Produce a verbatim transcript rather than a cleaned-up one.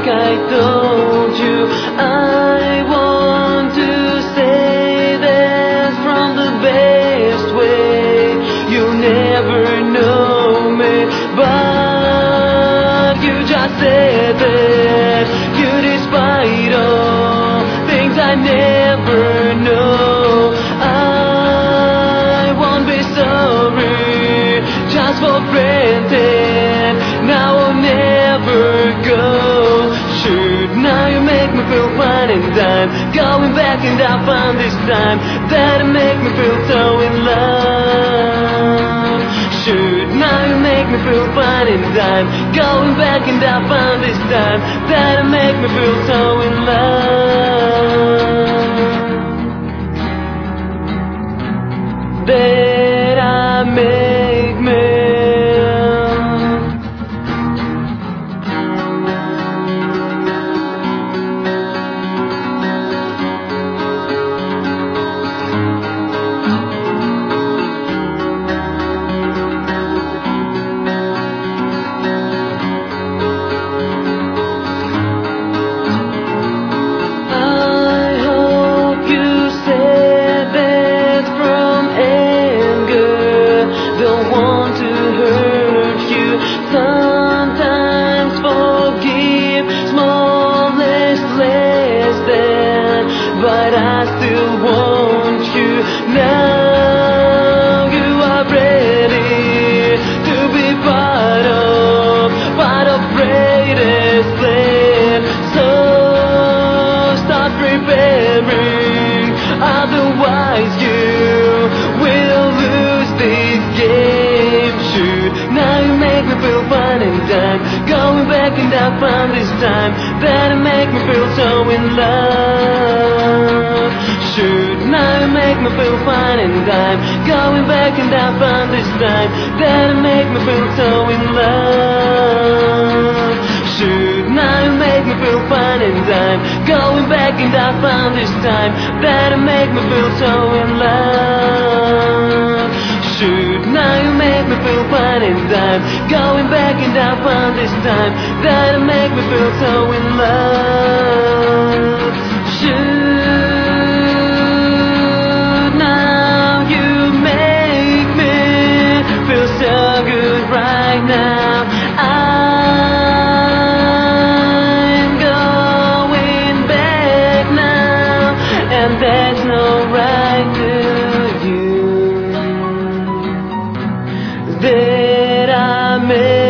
like I told you. I want to say that from the best way. You never know me, but you just said that you despite all things I never know. I won't be sorry just for granted. Now I'll never go. Shoot, now you make me feel fine and I'm going back and I found this time that it make me feel so in love. Shoot, now you make me feel fine and I'm going back and I found this time that it make me feel so in love. That I make me but I still want you. Now you are ready to be part of, part of greatest plan. So start preparing, otherwise you will lose this game. Shoot, now you make me feel fine and I'm going back and I found this time that it make me feel so in love. Shoot, now you make me feel fine and I'm going back and I found this time that it make me feel so in love. Shoot, now you make me feel fine and I'm going back and I found this time that it make me feel so in love. Shoot, now you make me feel fine and I'm going back and I found this time that it make me feel so in love. Shoot, now you make me feel so good right now. I'm going back now, and there's no right to you. That I made